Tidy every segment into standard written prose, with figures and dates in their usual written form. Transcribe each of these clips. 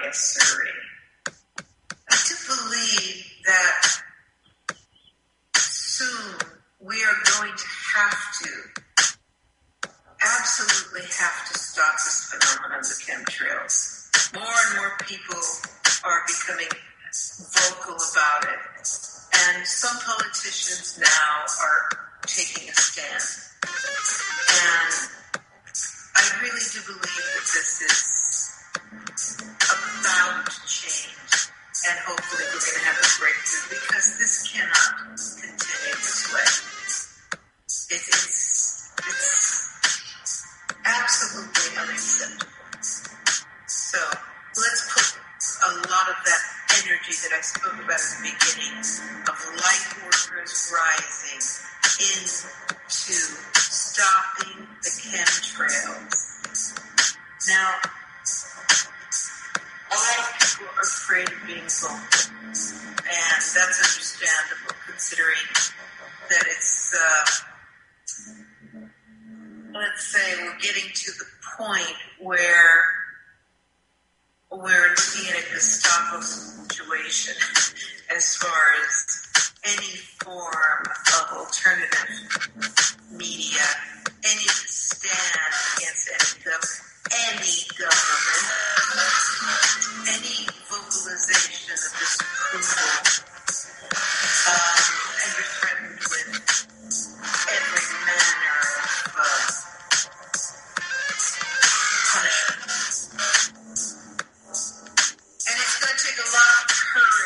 in Surrey. I do believe that soon we are going to absolutely have to stop this phenomenon of the chemtrails. More and more people are becoming vocal about it. And some politicians now are taking a stand. And I really do believe that this is about to change. And hopefully we're going to have a breakthrough, because this cannot continue this way. It's absolutely unacceptable. So let's put a lot of that energy that I spoke about at the beginning of light workers rising into stopping the chemtrails. Now, a lot of people are afraid of being vocal, and that's understandable considering that it's, let's say we're getting to the point where we're looking at a Gestapo situation as far as any form of alternative media, any stand against any government, any vocalization of disapproval, and you're threatened with every manner of punishment. And it's going to take a lot of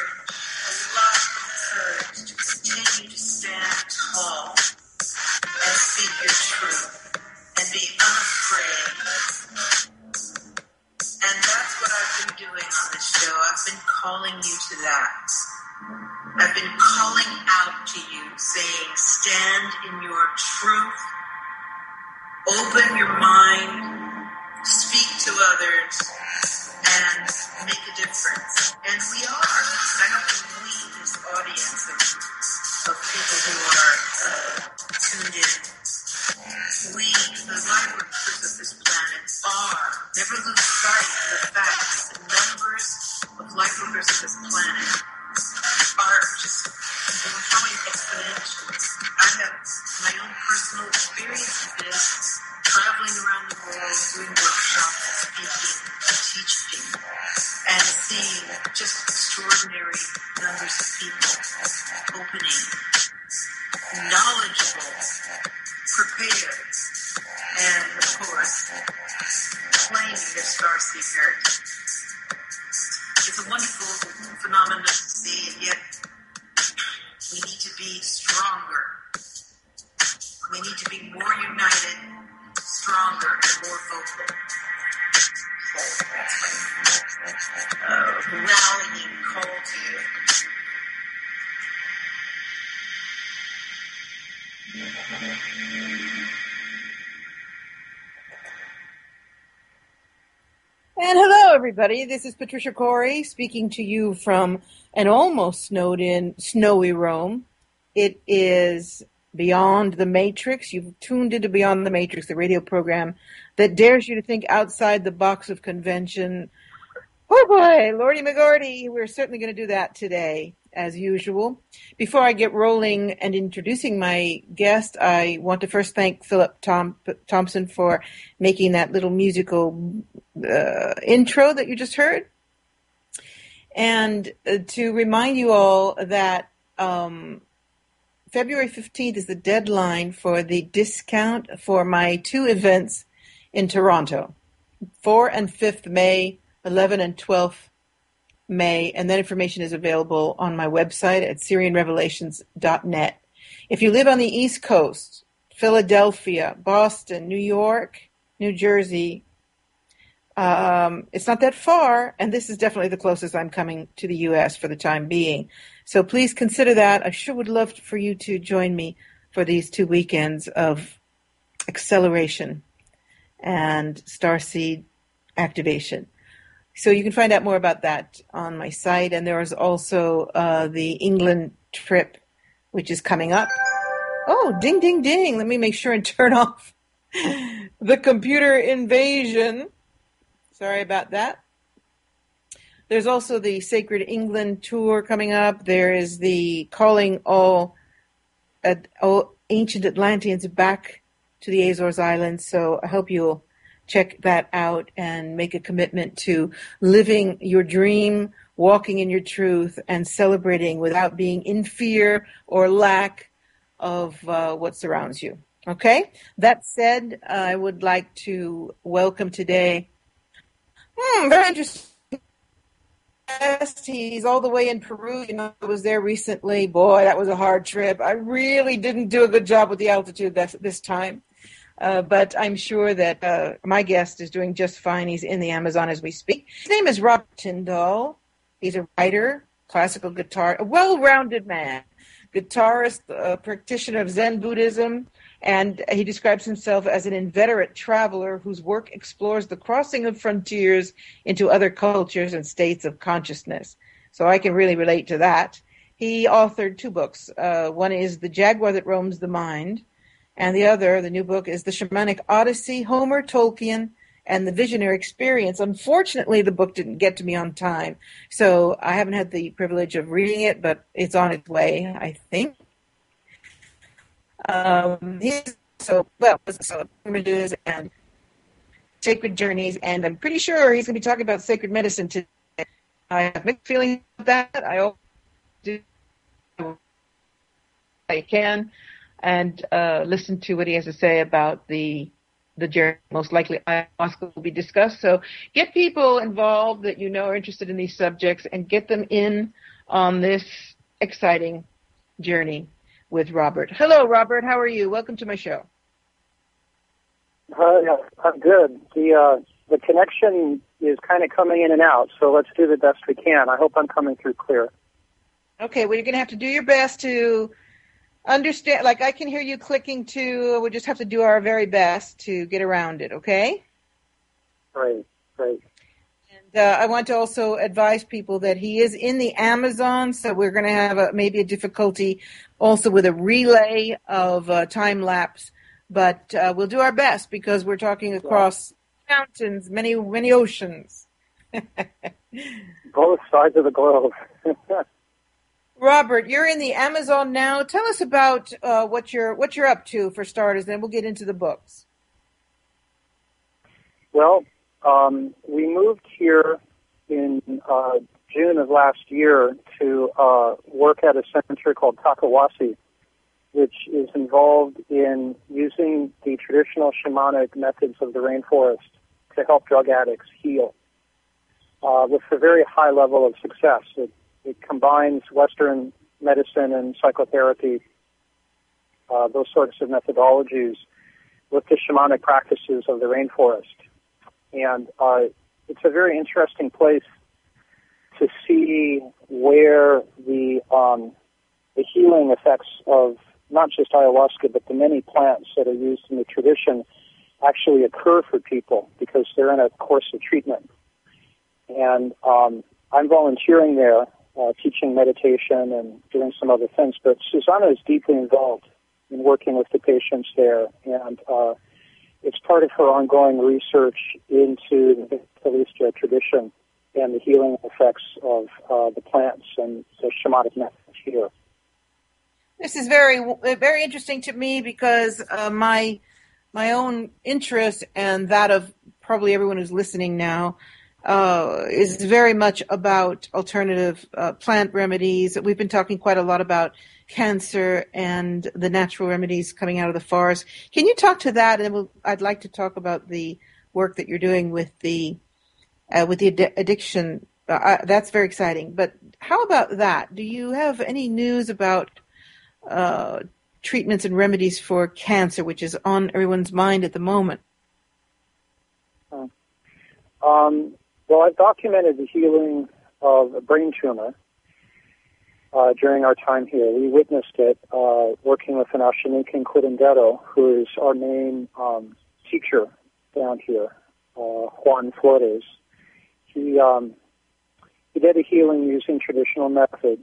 courage to continue to stand tall and speak your truth and be unafraid. And that's what I've been doing on this show. I've been calling you to that. I've been calling out to you, saying, stand in your truth, open your mind, speak to others, and make a difference. And we are. I don't mean we, this audience of people who are tuned in. We, the light workers of this planet, are. Never lose sight of the fact that the numbers of light workers of this planet are just growing exponentially. I have my own personal experience with this, traveling around the world, doing workshops, speaking, and teaching, and seeing just extraordinary numbers of people opening, knowledgeable, prepared, and of course, claiming their starseed heritage. It's a wonderful phenomenon to see, and yet we need to be stronger. We need to be more united, stronger, and more vocal. So that's my rallying call to you. And hello, everybody. This is Patricia Corey speaking to you from an almost snowed-in, snowy Rome. It is Beyond the Matrix. You've tuned into Beyond the Matrix, the radio program that dares you to think outside the box of convention. Oh, boy, Lordy McGordy. We're certainly going to do that today, as usual. Before I get rolling and introducing my guest, I want to first thank Philip Thompson for making that little musical intro that you just heard. And to remind you all that February 15th is the deadline for the discount for my two events in Toronto, 4 and 5th May, 11 and 12th May, and that information is available on my website at SyrianRevelations.net. If you live on the East Coast, Philadelphia, Boston, New York, New Jersey, it's not that far, and this is definitely the closest I'm coming to the U.S. for the time being. So please consider that. I sure would love for you to join me for these 2 weekends of acceleration and starseed activation. So you can find out more about that on my site. And there is also the England trip, which is coming up. Oh, ding, ding, ding. Let me make sure and turn off the computer invasion. Sorry about that. There's also the Sacred England tour coming up. There is the Calling All Ancient Atlanteans Back to the Azores Islands. So I hope you'll check that out and make a commitment to living your dream, walking in your truth, and celebrating without being in fear or lack of what surrounds you. Okay? That said, I would like to welcome today, very interesting. He's all the way in Peru. I was there recently. Boy, that was a hard trip. I really didn't do a good job with the altitude this time. But I'm sure that my guest is doing just fine. He's in the Amazon as we speak. His name is Robert Tyndall. He's a writer, classical guitar, a well-rounded man, guitarist, practitioner of Zen Buddhism, and he describes himself as an inveterate traveler whose work explores the crossing of frontiers into other cultures and states of consciousness. So I can really relate to that. He authored 2 books. One is The Jaguar That Roams the Mind, and the other, the new book, is The Shamanic Odyssey, Homer, Tolkien, and the Visionary Experience. Unfortunately, the book didn't get to me on time, so I haven't had the privilege of reading it, but it's on its way, I think. Images and sacred journeys, and I'm pretty sure he's going to be talking about sacred medicine today. I have mixed feelings about that. I hope do I can, and listen to what he has to say about the journey. Most likely ayahuasca will be discussed. So get people involved that you know are interested in these subjects and get them in on this exciting journey with Robert. Hello, Robert. How are you? Welcome to my show. Yeah, I'm good. The connection is kind of coming in and out, so let's do the best we can. I hope I'm coming through clear. Okay, well, you're going to have to do your best to understand. Like, I can hear you clicking too. We'll just have to do our very best to get around it, okay? Great. And I want to also advise people that he is in the Amazon, so we're going to have maybe a difficulty also with a relay of time lapse, but we'll do our best because we're talking across mountains, many oceans. Both sides of the globe. Robert, you're in the Amazon now. Tell us about what you're up to for starters, then we'll get into the books. Well, we moved here in June of last year to work at a center called Takawasi, which is involved in using the traditional shamanic methods of the rainforest to help drug addicts heal with a very high level of success. It combines Western medicine and psychotherapy, those sorts of methodologies, with the shamanic practices of the rainforest. And it's a very interesting place to see where the healing effects of not just ayahuasca, but the many plants that are used in the tradition actually occur for people because they're in a course of treatment. And I'm volunteering there, teaching meditation and doing some other things, but Susanna is deeply involved in working with the patients there, and it's part of her ongoing research into the Calista tradition and the healing effects of the plants and the shamanic methods here. This is very, very interesting to me because my own interest and that of probably everyone who's listening now is very much about alternative plant remedies. We've been talking quite a lot about cancer and the natural remedies coming out of the forest. Can you talk to that? And I'd like to talk about the work that you're doing with the addiction. That's very exciting. But how about that? Do you have any news about treatments and remedies for cancer, which is on everyone's mind at the moment? Well, I've documented the healing of a brain tumor during our time here. We witnessed it working with an Ashaninkan Curandero, who is our main teacher down here, Juan Flores. He did a healing using traditional methods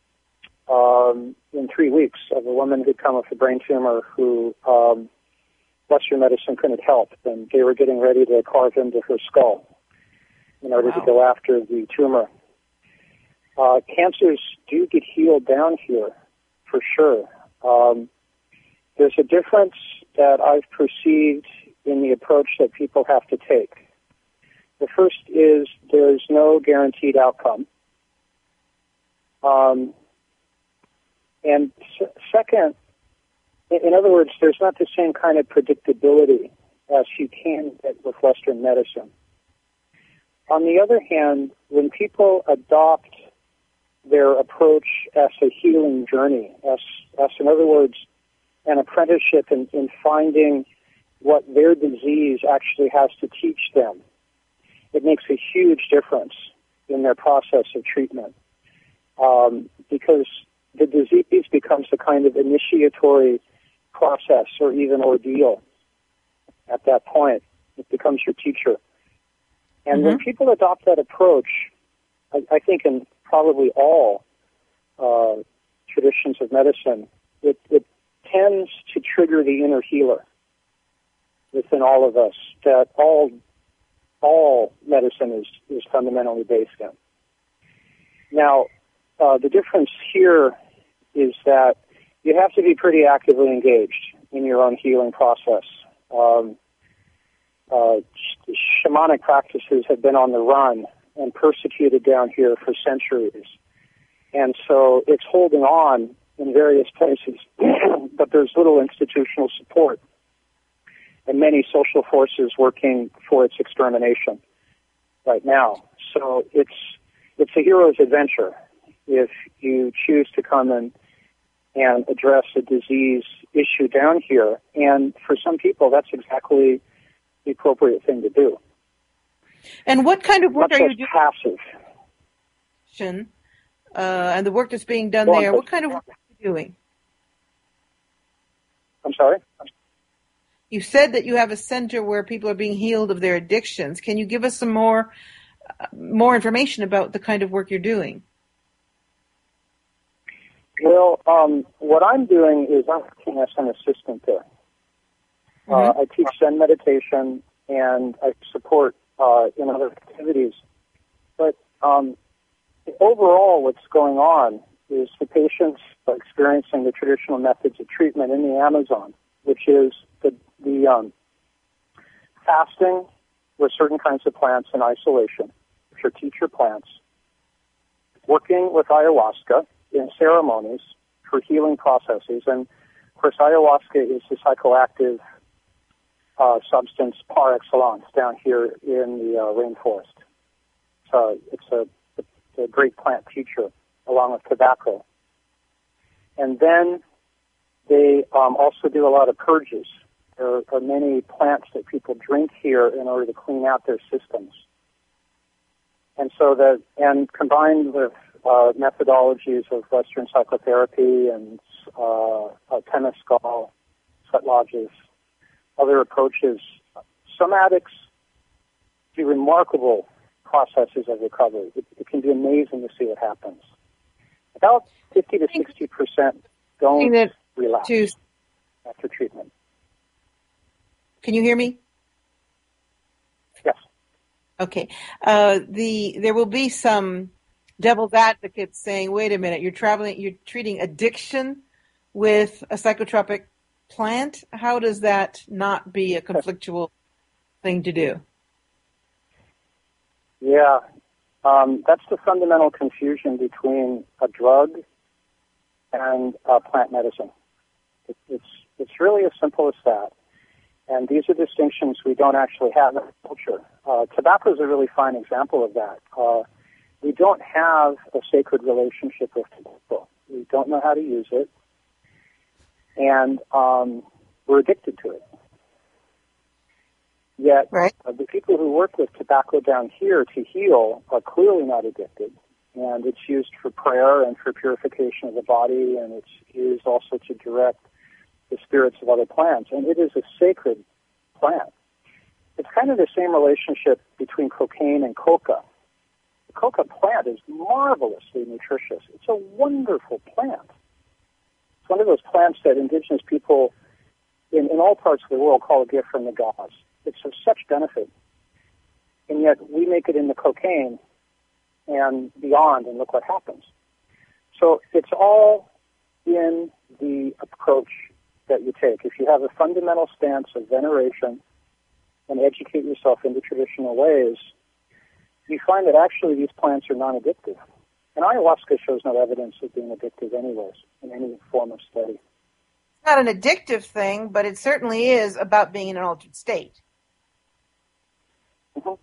in 3 weeks of a woman who'd come with a brain tumor who Western medicine couldn't help, and they were getting ready to carve into her skull. in order to go after the tumor. Cancers do get healed down here, for sure. There's a difference that I've perceived in the approach that people have to take. The first is there's no guaranteed outcome. And second, in other words, there's not the same kind of predictability as you can get with Western medicine. On the other hand, when people adopt their approach as a healing journey, as in other words, an apprenticeship in finding what their disease actually has to teach them, it makes a huge difference in their process of treatment. Because the disease becomes a kind of initiatory process or even ordeal at that point. It becomes your teacher. And when people adopt that approach, I think in probably all traditions of medicine, it tends to trigger the inner healer within all of us that all medicine is fundamentally based in. Now, the difference here is that you have to be pretty actively engaged in your own healing process. Shamanic practices have been on the run and persecuted down here for centuries. And so it's holding on in various places, but there's little institutional support and many social forces working for its extermination right now. So it's a hero's adventure if you choose to come and address a disease issue down here. And for some people, that's exactly the appropriate thing to do. And what kind of work are you doing? Passive. And the work that's being done there, what kind of work are you doing? I'm sorry? You said that you have a center where people are being healed of their addictions. Can you give us some more information about the kind of work you're doing? Well, what I'm doing is I'm working as an assistant there. I teach Zen meditation and I support in other activities. But overall, what's going on is the patients are experiencing the traditional methods of treatment in the Amazon, which is the fasting with certain kinds of plants in isolation, which are teacher plants, working with ayahuasca in ceremonies for healing processes. And, of course, ayahuasca is the psychoactive substance par excellence down here in the rainforest. So it's a great plant teacher, along with tobacco. And then they also do a lot of purges. There are many plants that people drink here in order to clean out their systems. And so combined with methodologies of Western psychotherapy and Temescal, sweat lodges, other approaches, some addicts do remarkable processes of recovery. It can be amazing to see what happens. About 50 to 60% don't relapse after treatment. Can you hear me? Yes. Okay. There will be some devil's advocates saying, wait a minute, you're treating addiction with a psychotropic plant? How does that not be a conflictual thing to do? Yeah. That's the fundamental confusion between a drug and plant medicine. It's really as simple as that. And these are distinctions we don't actually have in culture. Tobacco is a really fine example of that. We don't have a sacred relationship with tobacco. We don't know how to use it. And we're addicted to it. Yet, the people who work with tobacco down here to heal are clearly not addicted. And it's used for prayer and for purification of the body, and it's used also to direct the spirits of other plants. And it is a sacred plant. It's kind of the same relationship between cocaine and coca. The coca plant is marvelously nutritious. It's a wonderful plant. It's one of those plants that indigenous people in all parts of the world call a gift from the gods. It's of such benefit. In and yet we make it into cocaine and beyond, and look what happens. So it's all in the approach that you take. If you have a fundamental stance of veneration and educate yourself into traditional ways, you find that actually these plants are non-addictive. And ayahuasca shows no evidence of being addictive anyways, in any form of study. It's not an addictive thing, but it certainly is about being in an altered state. Mm-hmm.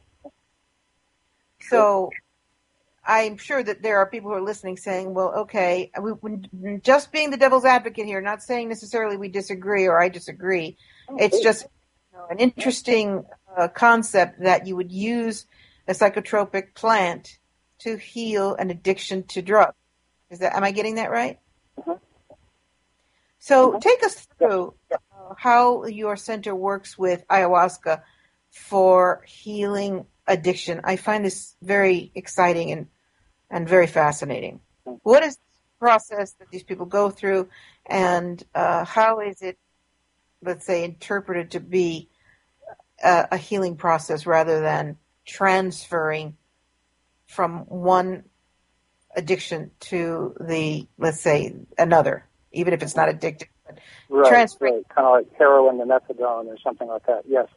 So I'm sure that there are people who are listening saying, well, okay, just being the devil's advocate here, not saying necessarily we disagree or I disagree. It's just an interesting concept that you would use a psychotropic plant to heal an addiction to drugs. Am I getting that right? Mm-hmm. So take us through how your center works with ayahuasca for healing addiction. I find this very exciting and very fascinating. What is the process that these people go through, and how is it, let's say, interpreted to be a healing process rather than transferring from one addiction to let's say, another, even if it's not addictive? But right, transferring. Right, kind of like heroin to methadone or something like that, yes.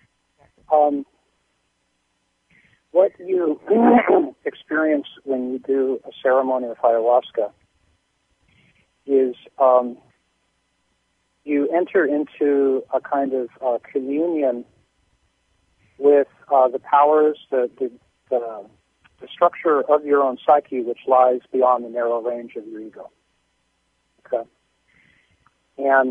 What you experience when you do a ceremony of ayahuasca is you enter into a kind of communion with the powers, the structure of your own psyche, which lies beyond the narrow range of your ego. Okay. And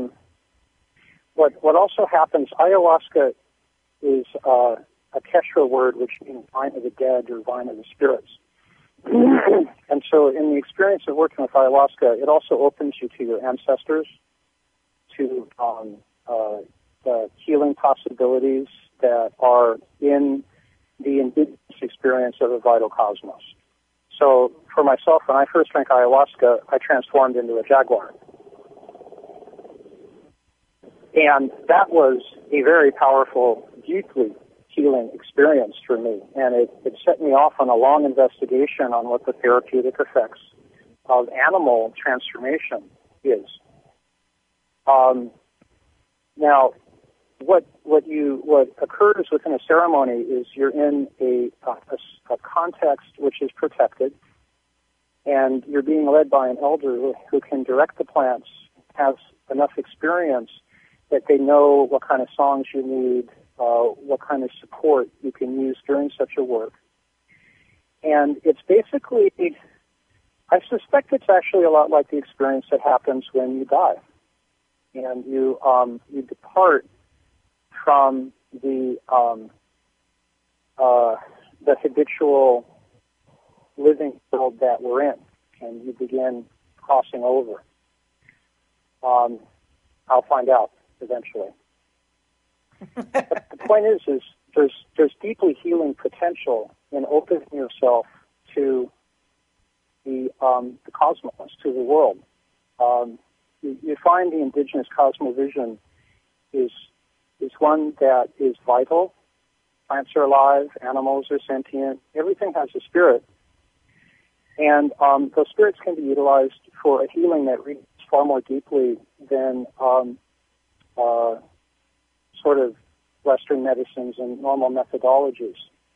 what also happens, ayahuasca is a Quechua word which means vine of the dead or vine of the spirits. And so in the experience of working with ayahuasca, it also opens you to your ancestors, to the healing possibilities that are in the indigenous experience of a vital cosmos. So for myself, when I first drank ayahuasca, I transformed into a jaguar. And that was a very powerful, deeply healing experience for me. And it set me off on a long investigation on what the therapeutic effects of animal transformation is. Now, what occurs within a ceremony is you're in a context which is protected, and you're being led by an elder who can direct the plants, has enough experience that they know what kind of songs you need, what kind of support you can use during such a work. And it's basically, I suspect it's actually a lot like the experience that happens when you die. And you depart from the habitual living world that we're in, and you begin crossing over. I'll find out eventually. But the point is there's deeply healing potential in opening yourself to the cosmos, to the world. You find the indigenous cosmovision is one that is vital. Plants are alive, animals are sentient, everything has a spirit. And those spirits can be utilized for a healing that reaches far more deeply than sort of Western medicines and normal methodologies.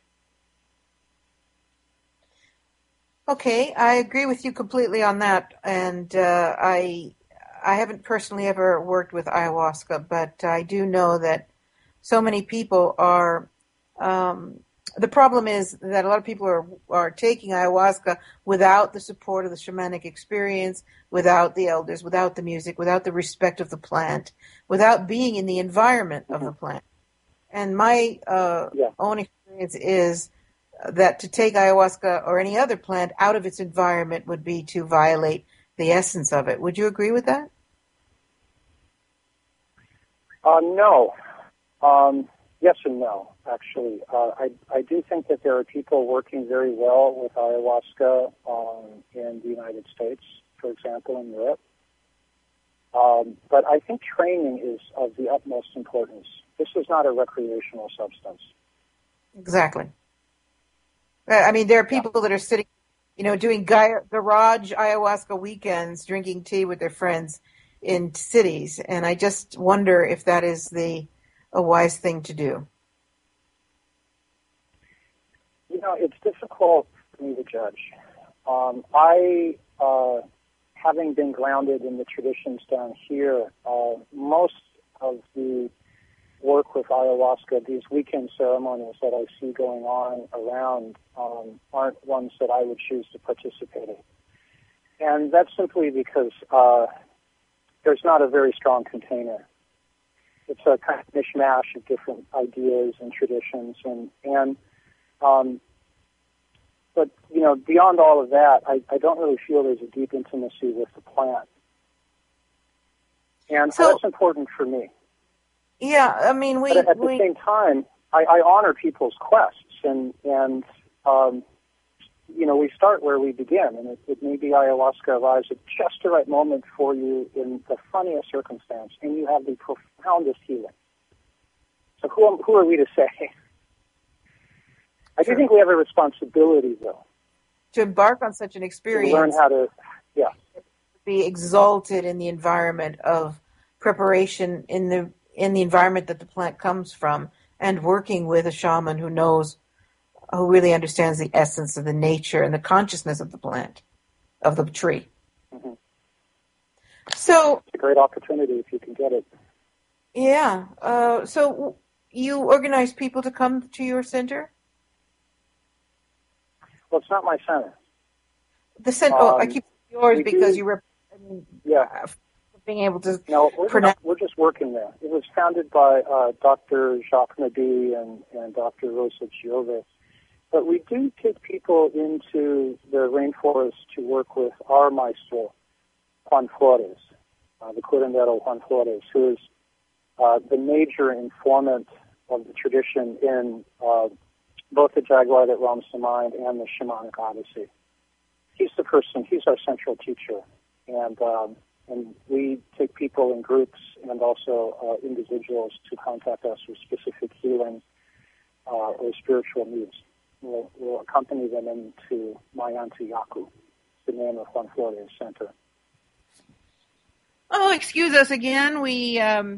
Okay, I agree with you completely on that. And I haven't personally ever worked with ayahuasca, but I do know that so many people are. The problem is that a lot of people are taking ayahuasca without the support of the shamanic experience, without the elders, without the music, without the respect of the plant, without being in the environment of the plant. And my own experience is that to take ayahuasca or any other plant out of its environment would be to violate the essence of it. Would you agree with that? No. Yes and no, actually. I do think that there are people working very well with ayahuasca in the United States, for example, in Europe. But I think training is of the utmost importance. This is not a recreational substance. Exactly. I mean, there are people that are sitting, doing garage ayahuasca weekends, drinking tea with their friends in cities, and I just wonder if that is a wise thing to do. It's difficult for me to judge. I, having been grounded in the traditions down here, most of the work with ayahuasca, these weekend ceremonies that I see going on around, aren't ones that I would choose to participate in. And that's simply because there's not a very strong container. It's a kind of mishmash of different ideas and traditions, but beyond all of that, I don't really feel there's a deep intimacy with the plant, and so that's important for me. Yeah, I mean, but at the same time, I honor people's quests, and we start where we begin, and it may be ayahuasca arrives at just the right moment for you in the funniest circumstance, and you have the profoundest healing. So who are we to say? I do think we have a responsibility, though, to embark on such an experience. To learn how to, be exalted in the environment of preparation in the environment that the plant comes from, and working with a shaman who really understands the essence of the nature and the consciousness of the plant, of the tree. Mm-hmm. So it's a great opportunity if you can get it. Yeah. So you organize people to come to your center? Well, it's not my center. The center. I keep yours because you were. Being able to. No, we're just working there. It was founded by Dr. Jacques Nadi and Dr. Rosa Giove. But we do take people into the rainforest to work with our maestro, Juan Flores, the curandero Juan Flores, who is the major informant of the tradition in both the Jaguar that roams the mind and the Shamanic Odyssey. He's our central teacher. And we take people in groups and also individuals to contact us with specific healing or spiritual needs. We'll accompany them into Mayantu Yaku, the name of Juan Flores Center. Oh, excuse us again. We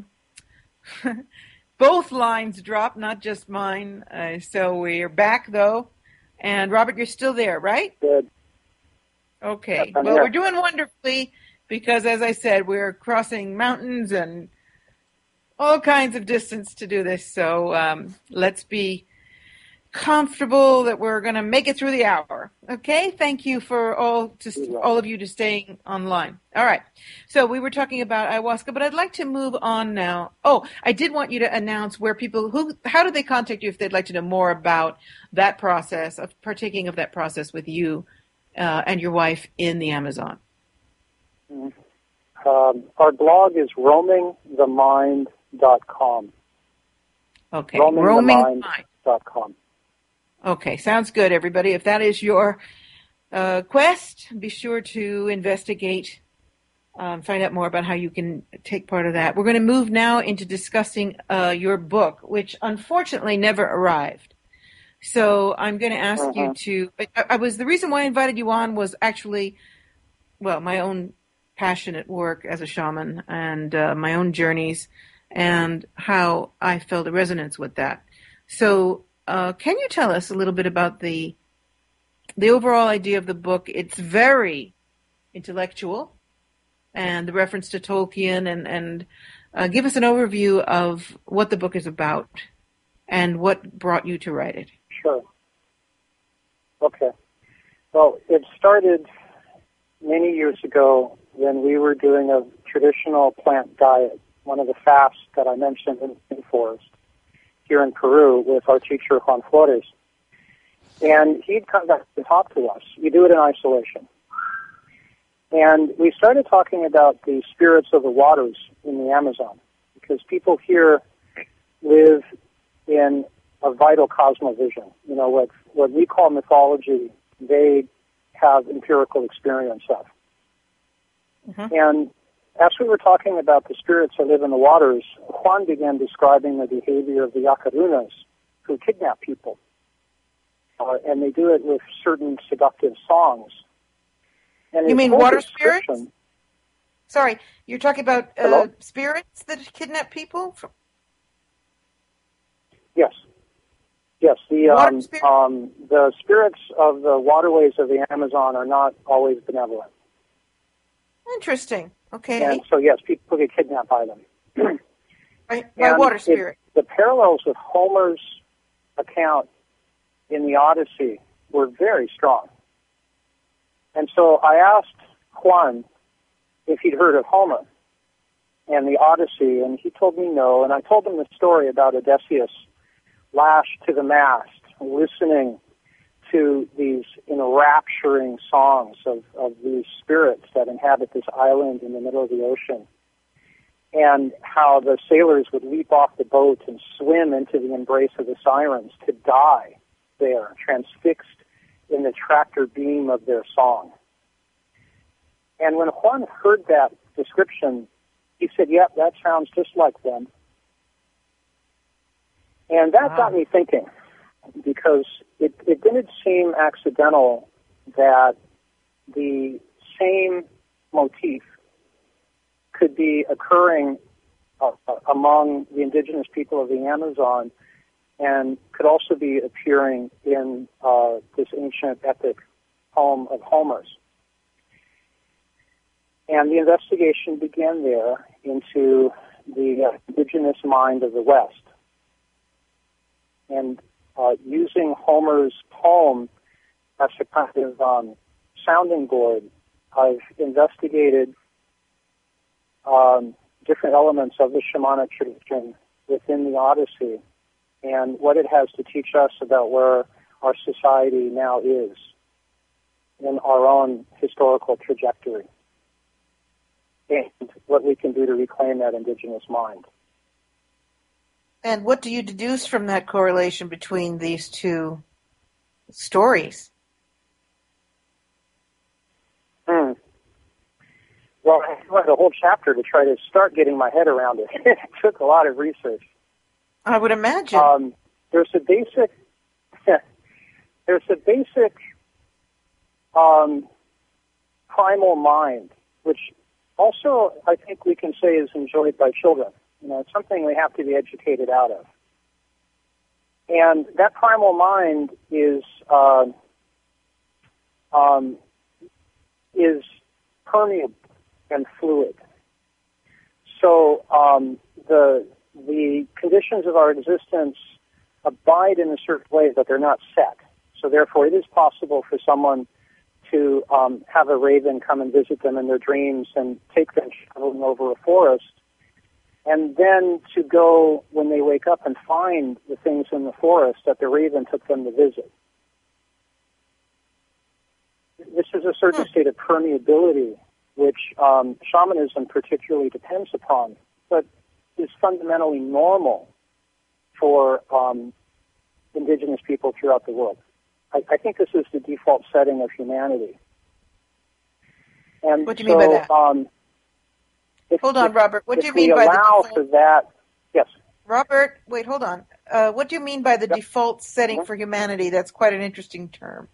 both lines dropped, not just mine. So we're back, though. And Robert, you're still there, right? Good. Okay. Well, we're doing wonderfully because, as I said, we're crossing mountains and all kinds of distance to do this. So let's be comfortable that we're going to make it through the hour. Okay? Thank you for all of you to staying online. All right. So we were talking about ayahuasca, but I'd like to move on now. Oh, I did want you to announce where how do they contact you if they'd like to know more about that process, of partaking of that process with you and your wife in the Amazon? Our blog is roamingthemind.com. Okay. roamingthemind.com. Okay, sounds good, everybody. If that is your quest, be sure to investigate, find out more about how you can take part of that. We're going to move now into discussing your book, which unfortunately never arrived. So I'm going to ask you to. The reason why I invited you on was actually, my own passionate work as a shaman and my own journeys and how I felt a resonance with that. So. Can you tell us a little bit about the overall idea of the book? It's very intellectual, and the reference to Tolkien, and give us an overview of what the book is about and what brought you to write it. Sure. Okay. Well, it started many years ago when we were doing a traditional plant diet, one of the fasts that I mentioned in the forest here in Peru with our teacher, Juan Flores. And he'd come back to talk to us. We do it in isolation. And we started talking about the spirits of the waters in the Amazon, because people here live in a vital cosmovision. What we call mythology, they have empirical experience of. Mm-hmm. And as we were talking about the spirits that live in the waters, Juan began describing the behavior of the Yacarunas who kidnap people and they do it with certain seductive songs. And You his mean whole water description- spirits? Sorry, you're talking about Hello? spirits that kidnap people? Yes. Yes, Water spirits? the spirits of the waterways of the Amazon are not always benevolent. Interesting. Okay. And so, yes, people get kidnapped by them. By And water spirit. the parallels with Homer's account in the Odyssey were very strong. And so I asked Juan if he'd heard of Homer and the Odyssey, and he told me no. And I told him the story about Odysseus lashed to the mast, listening to these enrapturing songs of these spirits that inhabit this island in the middle of the ocean, and how the sailors would leap off the boat and swim into the embrace of the sirens to die there, transfixed in the tractor beam of their song. And when Juan heard that description, he said, yep, that sounds just like them. And that got me thinking, because it didn't seem accidental that the same motif could be occurring among the indigenous people of the Amazon and could also be appearing in this ancient epic poem of Homer's. And the investigation began there into the indigenous mind of the West. And using Homer's poem as a kind of sounding board, I've investigated different elements of the shamanic tradition within the Odyssey and what it has to teach us about where our society now is in our own historical trajectory, and what we can do to reclaim that indigenous mind. And what do you deduce from that correlation between these two stories? Well, I read a whole chapter to try to start getting my head around it. It took a lot of research. I would imagine. There's a basic primal mind, which also I think we can say is enjoyed by children. You know, it's something we have to be educated out of. And that primal mind is permeable and fluid. So the conditions of our existence abide in a certain way, but they're not set. So therefore, it is possible for someone to have a raven come and visit them in their dreams and take them traveling over a forest, and then to go when they wake up and find the things in the forest that the raven took them to visit. This is a certain state of permeability, which shamanism particularly depends upon, but is fundamentally normal for indigenous people throughout the world. I think this is the default setting of humanity. And what do you mean by that? Hold on, Robert. What do you mean by the default? For that, yes. Robert, wait, hold on. What do you mean by the default setting for humanity? That's quite an interesting term.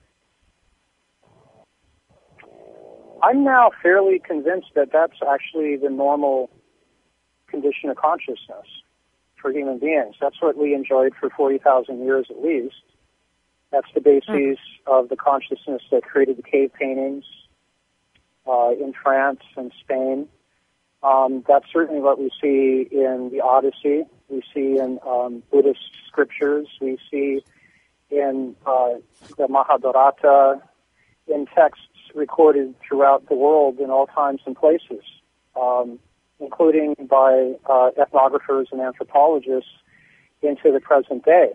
I'm now fairly convinced that that's actually the normal condition of consciousness for human beings. That's what we enjoyed for 40,000 years at least. That's the basis of the consciousness that created the cave paintings in France and Spain. That's certainly what we see in the Odyssey. We see in Buddhist scriptures. We see in the Mahabharata, in texts recorded throughout the world in all times and places, including by ethnographers and anthropologists into the present day.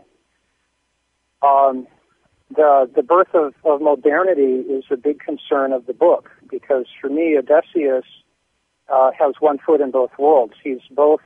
The birth of modernity is a big concern of the book, because for me, Odysseus has one foot in both worlds. He's both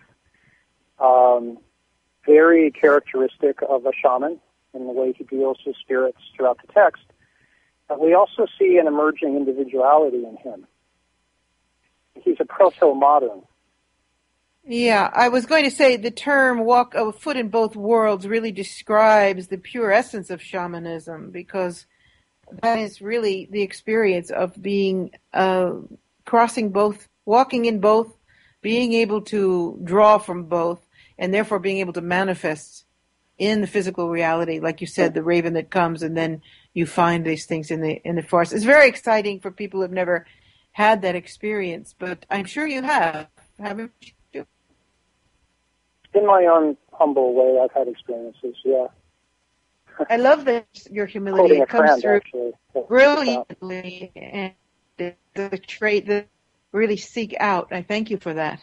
very characteristic of a shaman in the way he deals with spirits throughout the text, but we also see an emerging individuality in him. He's a proto-modern. Yeah, I was going to say the term walk a foot in both worlds really describes the pure essence of shamanism, because that is really the experience of being crossing both, walking in both, being able to draw from both, and therefore being able to manifest in the physical reality, like you said, the raven that comes, and then you find these things in the forest. It's very exciting for people who've never had that experience, but I'm sure you have, haven't you? In my own humble way, I've had experiences, yeah. I love that your humility. Quoting It a comes friend, through actually. brilliantly, and the trait that really seek out. I thank you for that.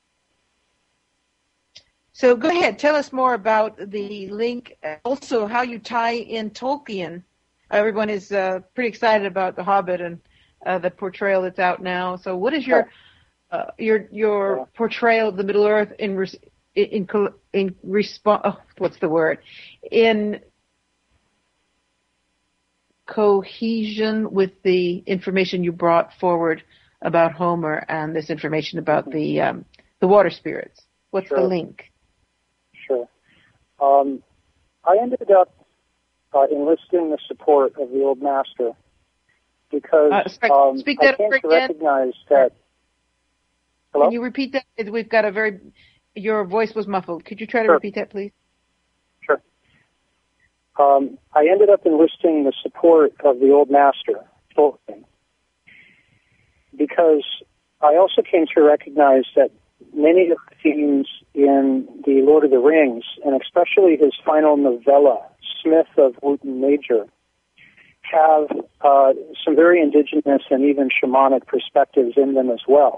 So go ahead, tell us more about the link, also how you tie in Tolkien. Everyone is pretty excited about The Hobbit and the portrayal that's out now. So what is your portrayal of the Middle Earth in response? Oh, what's the word? In cohesion with the information you brought forward about Homer and this information about the water spirits. What's the link? Sure. I ended up enlisting the support of the Old Master because speak that I came to again. recognize that. Hello? Can you repeat that? We've got your voice was muffled. Could you try to Sure. repeat that, please? Sure. I ended up enlisting the support of the Old Master, Tolkien, because I also came to recognize that many of the themes in The Lord of the Rings, and especially his final novella, Smith of Wootton Major, have some very indigenous and even shamanic perspectives in them as well.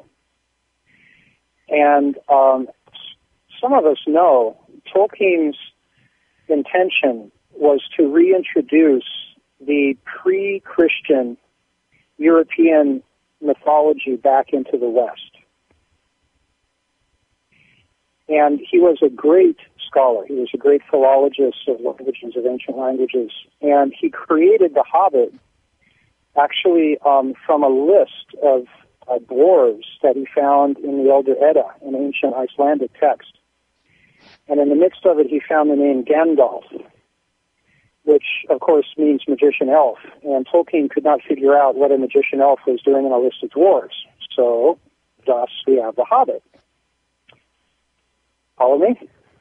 And some of us know Tolkien's intention was to reintroduce the pre-Christian European mythology back into the West. And he was a great scholar. He was a great philologist of languages, of ancient languages. And he created The Hobbit actually from a list of dwarves that he found in the Elder Edda, an ancient Icelandic text. And in the midst of it, he found the name Gandalf, which, of course, means magician elf. And Tolkien could not figure out what a magician elf was doing in a list of dwarves. So, thus, we have The Hobbit. Follow me?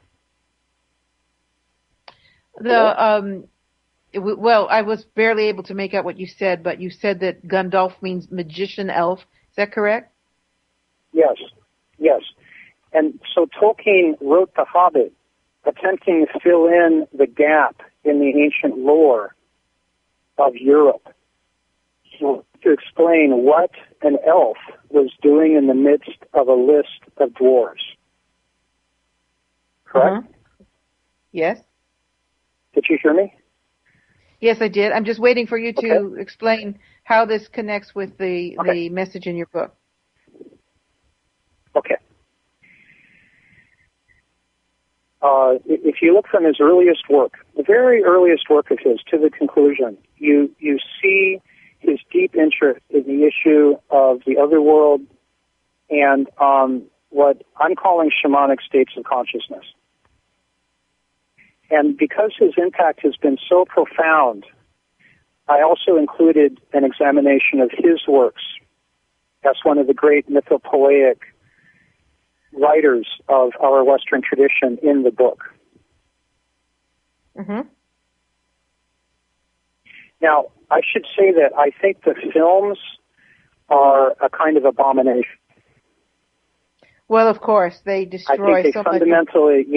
Well, I was barely able to make out what you said, but you said that Gandalf means magician elf. Is that correct? Yes. And so Tolkien wrote The Hobbit, attempting to fill in the gap in the ancient lore of Europe, to explain what an elf was doing in the midst of a list of dwarves. Correct? Yes. Did you hear me? Yes, I did. I'm just waiting for you to explain how this connects with the message in your book. Okay. If you look from his earliest work, the very earliest work of his, to the conclusion, you see his deep interest in the issue of the other world and what I'm calling shamanic states of consciousness. And because his impact has been so profound, I also included an examination of his works as one of the great mythopoeic writers of our Western tradition in the book. Mm-hmm. Now, I should say that I think the films are a kind of abomination. Well, of course, they destroy I think they so fundamentally,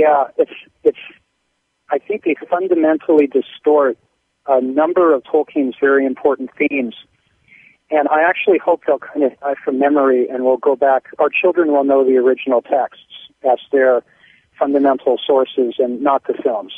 I think they fundamentally distort a number of Tolkien's very important themes. And I actually hope they'll kind of die from memory and we'll go back. Our children will know the original texts as their fundamental sources and not the films.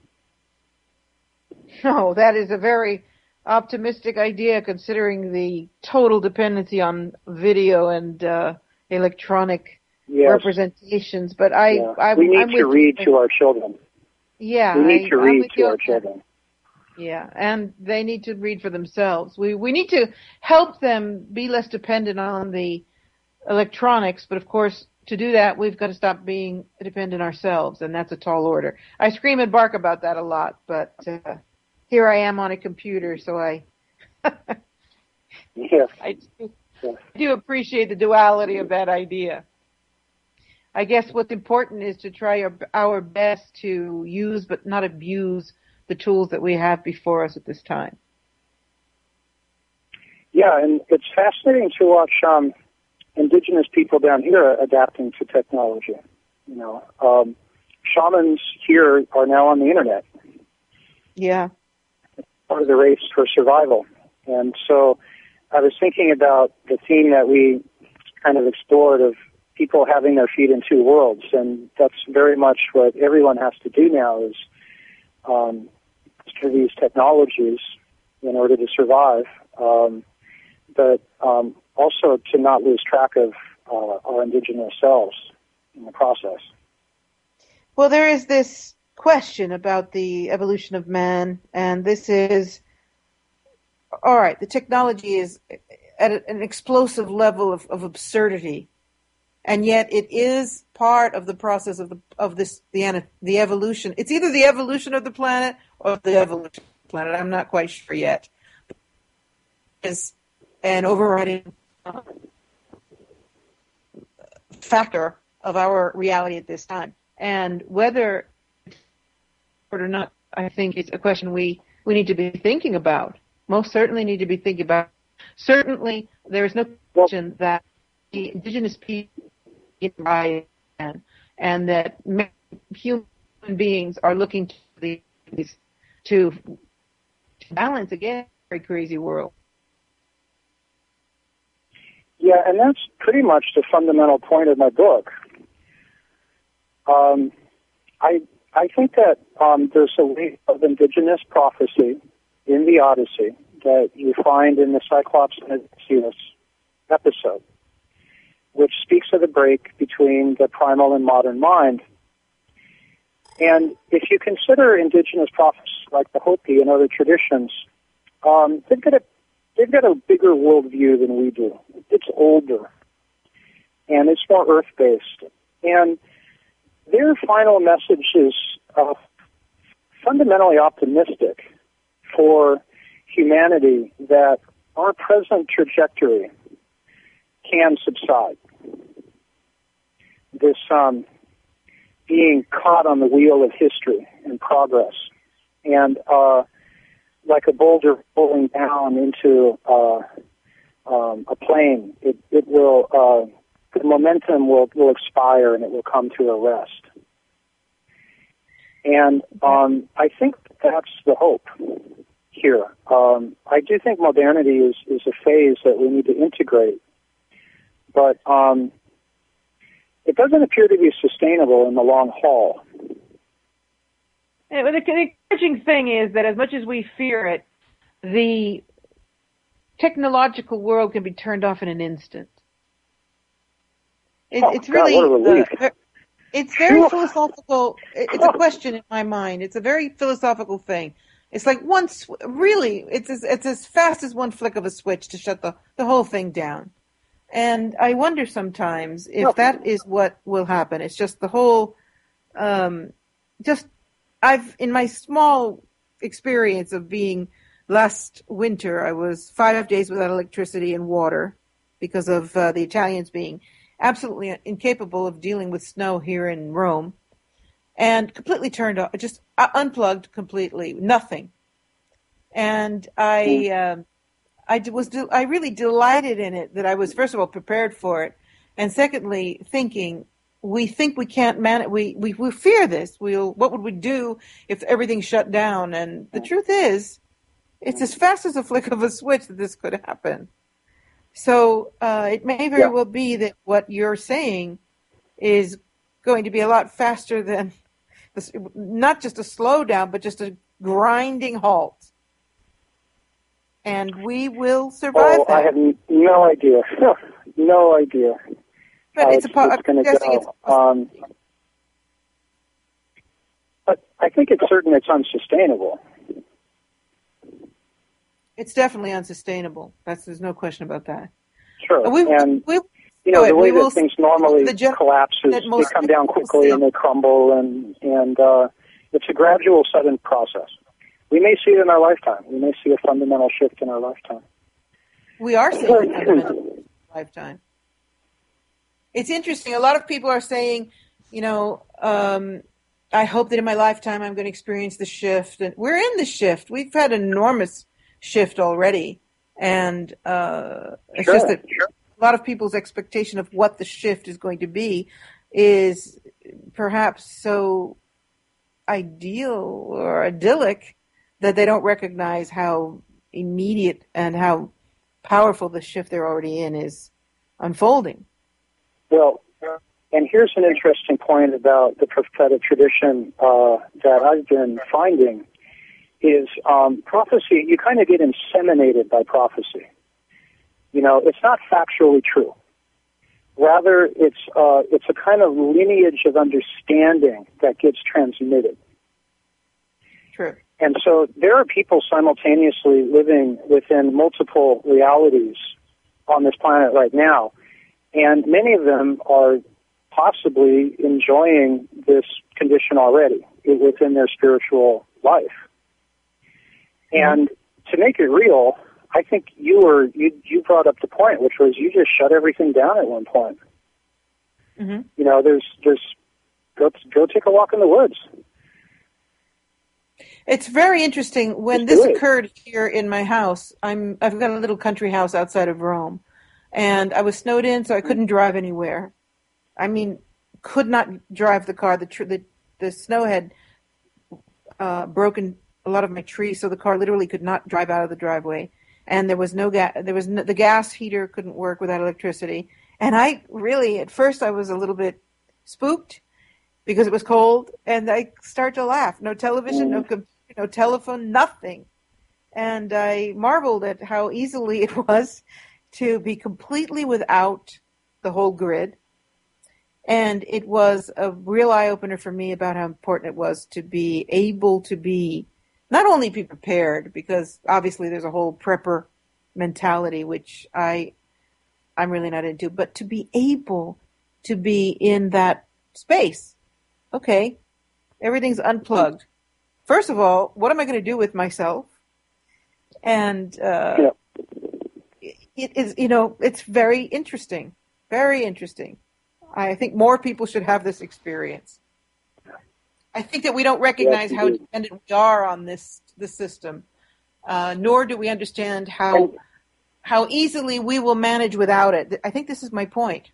No, that is a very optimistic idea considering the total dependency on video and electronic representations. But we need to read to our children. Yeah, we need to read to our children. Yeah, and they need to read for themselves. We need to help them be less dependent on the electronics, but of course to do that, we've got to stop being dependent ourselves, and that's a tall order. I scream and bark about that a lot, but here I am on a computer, so I Yes. I do appreciate the duality of that idea. I guess what's important is to try our best to use but not abuse the tools that we have before us at this time. Yeah, and it's fascinating to watch indigenous people down here adapting to technology. You know, shamans here are now on the internet. Yeah. Part of the race for survival. And so I was thinking about the theme that we kind of explored of people having their feet in two worlds, and that's very much what everyone has to do now is through these technologies in order to survive, but also to not lose track of our indigenous selves in the process. Well, there is this question about the evolution of man, and this is, all right, the technology is at an explosive level of absurdity, and yet it is part of the process of the evolution. It's either the evolution of the planet or the evolution of the planet. I'm not quite sure yet. It's an overriding factor of our reality at this time. And whether or not, I think it's a question we need to be thinking about. Most certainly need to be thinking about. Certainly, there is no question that the indigenous people are and that human beings are looking to balance again a very crazy world. Yeah, and that's pretty much the fundamental point of my book. I think that there's a way of indigenous prophecy in the Odyssey that you find in the Cyclops and Odysseus episode, which speaks of the break between the primal and modern mind. And if you consider indigenous prophets like the Hopi and other traditions, they've got a bigger worldview than we do. It's older, and it's more earth-based. And their final message is fundamentally optimistic for humanity that our present trajectory can subside. This being caught on the wheel of history and progress, and like a boulder rolling down into a plane, it will the momentum will expire and it will come to a rest. And I think that's the hope here. I do think modernity is a phase that we need to integrate, but it doesn't appear to be sustainable in the long haul. Yeah, but the encouraging thing is that as much as we fear it, the technological world can be turned off in an instant. It's really, it's very philosophical. It's a question in my mind. It's a very philosophical thing. It's like it's as fast as one flick of a switch to shut the whole thing down. And I wonder sometimes if that is what will happen. It's just the whole, in my small experience of being last winter, I was 5 days without electricity and water because of the Italians being absolutely incapable of dealing with snow here in Rome, and completely turned off, just unplugged completely, nothing. And I really delighted in it that I was, first of all, prepared for it, and secondly, we think we can't manage. We fear this. What would we do if everything shut down? And the truth is, it's as fast as a flick of a switch that this could happen. So it may very well be that what you're saying is going to be a lot faster than not just a slowdown, but just a grinding halt. And we will survive that. I have no idea. No idea. But I'm guessing it's but I think it's certain it's unsustainable. It's definitely unsustainable. There's no question about that. Sure. We've You know, the way we will that things normally collapse is that they most come down quickly and they crumble, and it's a gradual, sudden process. We may see it in our lifetime. We may see a fundamental shift in our lifetime. We are seeing a fundamental shift in our lifetime. It's interesting. A lot of people are saying, you know, I hope that in my lifetime I'm going to experience the shift. And we're in the shift. We've had an enormous shift already. And it's just that a lot of people's expectation of what the shift is going to be is perhaps so ideal or idyllic that they don't recognize how immediate and how powerful the shift they're already in is unfolding. Well, and here's an interesting point about the prophetic tradition that I've been finding is prophecy, you kind of get inseminated by prophecy. You know, it's not factually true. Rather, it's a kind of lineage of understanding that gets transmitted. True. And so there are people simultaneously living within multiple realities on this planet right now, and many of them are possibly enjoying this condition already within their spiritual life. And to make it real, I think you brought up the point, which was you just shut everything down at one point. Mm-hmm. You know, there's go take a walk in the woods. It's very interesting. When this occurred here in my house, I've got a little country house outside of Rome, and I was snowed in, so I couldn't drive anywhere. I mean, could not drive the car. The snow had broken a lot of my trees, so the car literally could not drive out of the driveway. And there was no gas. The gas heater couldn't work without electricity. And I really, at first, I was a little bit spooked because it was cold, and I start to laugh. No television, no computer, no telephone, nothing. And I marveled at how easily it was to be completely without the whole grid. And it was a real eye-opener for me about how important it was to be able to be, not only be prepared, because obviously there's a whole prepper mentality, which I'm really not into, but to be able to be in that space. Okay, everything's unplugged. First of all, what am I going to do with myself? And it is, you know, it's very interesting, very interesting. I think more people should have this experience. I think that we don't recognize how dependent we are on this system, nor do we understand how easily we will manage without it. I think this is my point.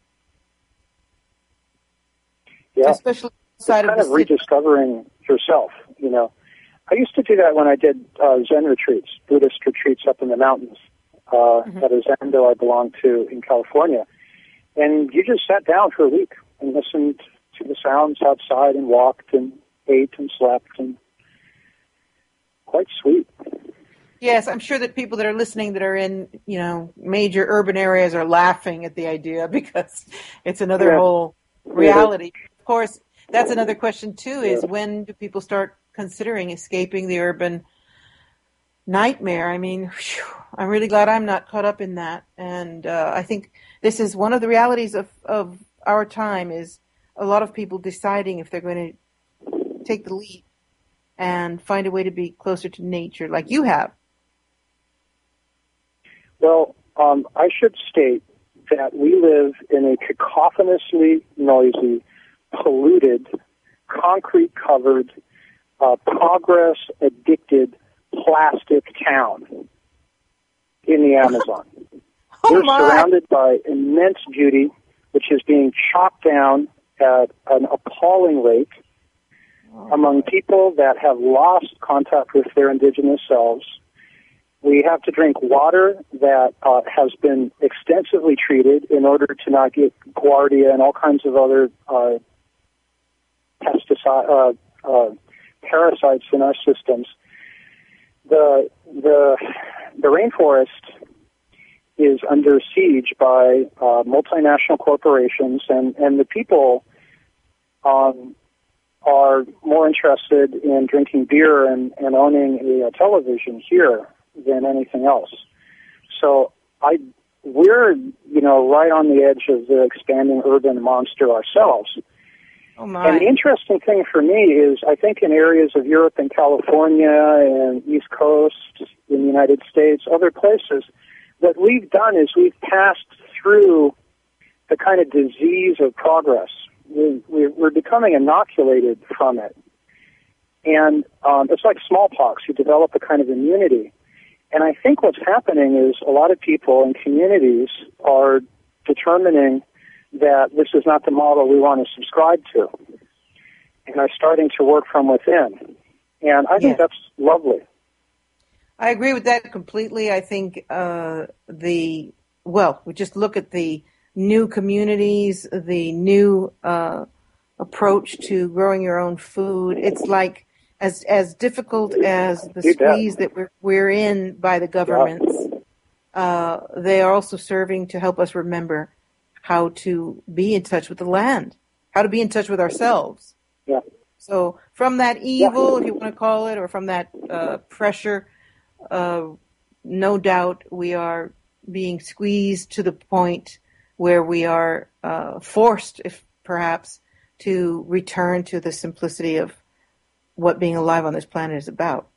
Yeah, especially outside it's kind of rediscovering yourself. You know, I used to do that when I did Zen retreats, Buddhist retreats up in the mountains at a Zendo I belonged to in California. And you just sat down for a week and listened to the sounds outside and walked and ate and slept, and quite sweet. Yes, I'm sure that people that are listening that are in, you know, major urban areas are laughing at the idea because it's another whole reality. Of course, that's another question too, is when do people start considering escaping the urban nightmare? I mean, I'm really glad I'm not caught up in that. And I think this is one of the realities of our time, is a lot of people deciding if they're going to take the leap and find a way to be closer to nature, like you have. Well, I should state that we live in a cacophonously noisy, polluted, concrete-covered, progress-addicted plastic town in the Amazon. We're surrounded by immense beauty, which is being chopped down at an appalling rate among people that have lost contact with their indigenous selves. We have to drink water that has been extensively treated in order to not get Giardia and all kinds of other parasites in our systems. The rainforest is under siege by multinational corporations, and the people are more interested in drinking beer and owning a television here than anything else. So I we're, right on the edge of the expanding urban monster ourselves. Oh my. And the interesting thing for me is, I think in areas of Europe and California and East Coast in the United States, other places, what we've done is we've passed through the kind of disease of progress. We're becoming inoculated from it. And it's like smallpox. You develop a kind of immunity. And I think what's happening is a lot of people and communities are determining that this is not the model we want to subscribe to, and are starting to work from within. And I think that's lovely. I agree with that completely. I think we just look at the new communities, the new approach to growing your own food. It's like as difficult as the squeeze that we're in by the governments. They are also serving to help us remember how to be in touch with the land, how to be in touch with ourselves. Yeah. So from that evil, if you want to call it, or from that pressure, no doubt we are being squeezed to the point where we are forced, if perhaps, to return to the simplicity of what being alive on this planet is about.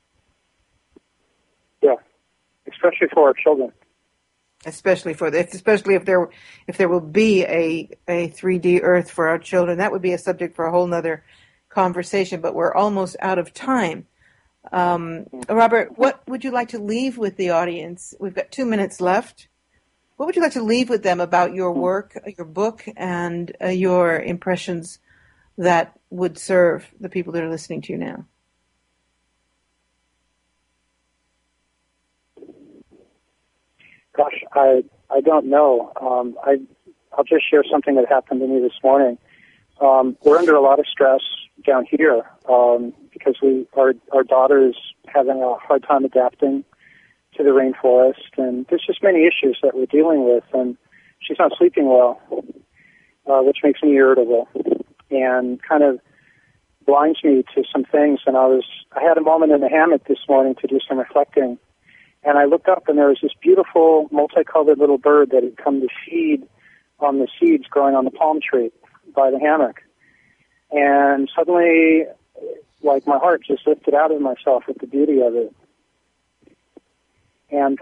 Yeah, especially for our children. Especially if there will be a 3D Earth for our children. That would be a subject for a whole nother conversation, but we're almost out of time. Robert, what would you like to leave with the audience? We've got 2 minutes left. What would you like to leave with them about your work, your book, and your impressions that would serve the people that are listening to you now? Gosh, I don't know. I'll just share something that happened to me this morning. We're under a lot of stress down here because our daughter is having a hard time adapting to the rainforest, and there's just many issues that we're dealing with, and she's not sleeping well, which makes me irritable and kind of blinds me to some things. And I had a moment in the hammock this morning to do some reflecting. And I looked up, and there was this beautiful, multicolored little bird that had come to feed on the seeds growing on the palm tree by the hammock. And suddenly, like, my heart just lifted out of myself with the beauty of it. And,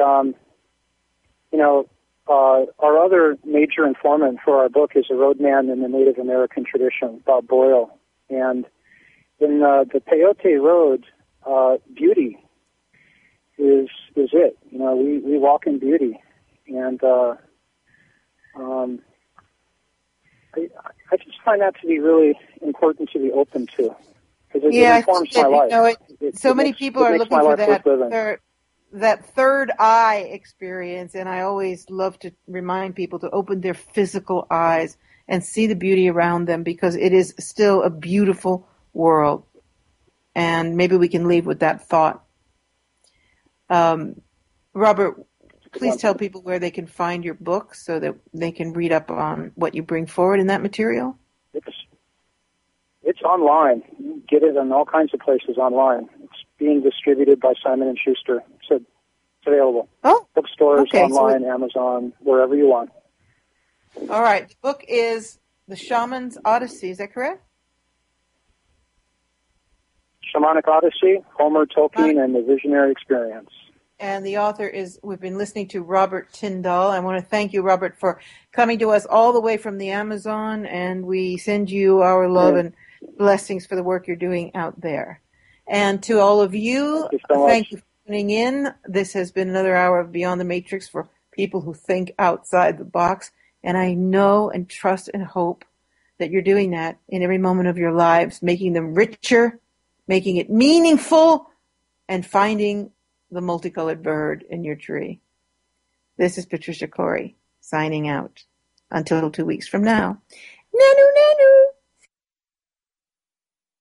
our other major informant for our book is a roadman in the Native American tradition, Bob Boyle. And in the Peyote Road, beauty is it. We walk in beauty, and I just find that to be really important to be open to, because it informs my life. Many people are looking for that third eye experience, and I always love to remind people to open their physical eyes and see the beauty around them, because it is still a beautiful world. And maybe we can leave with that thought. Robert, please tell people where they can find your book so that they can read up on what you bring forward in that material. It's online. You can get it in all kinds of places online. It's being distributed by Simon & Schuster. So it's available. Oh, bookstores, online, Amazon, wherever you want. All right. The book is The Shaman's Odyssey. Is that correct? Shamanic Odyssey, Homer, Tolkien, and the Visionary Experience. And the author we've been listening to Robert Tindall. I want to thank you, Robert, for coming to us all the way from the Amazon, and we send you our love and blessings for the work you're doing out there. And to all of you, thank you for tuning in. This has been another hour of Beyond the Matrix for people who think outside the box. And I know and trust and hope that you're doing that in every moment of your lives, making them richer, making it meaningful, and finding the multicolored bird in your tree. This is Patricia Corey signing out. Until 2 weeks from now. Nanu, nanu.